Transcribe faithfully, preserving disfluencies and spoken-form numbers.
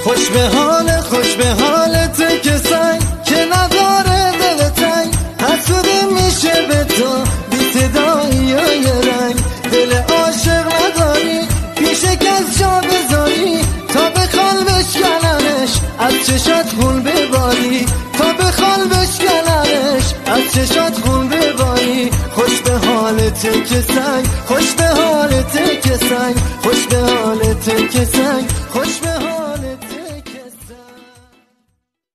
خوش به حال خوش به حالت که سنگ که نداره دل تنگ حسودی میشه به تو بی صدایی و یه رنگ دل عاشق نداری پیش کس جا بذاری تا بخوال بشکننش از چشات خون بباری تا بخوال بشکننش از چشات خون بباری خوش به حالت که سنگ خوش به حالت که سنگ خوش به حالت که سنگ خوش به حالت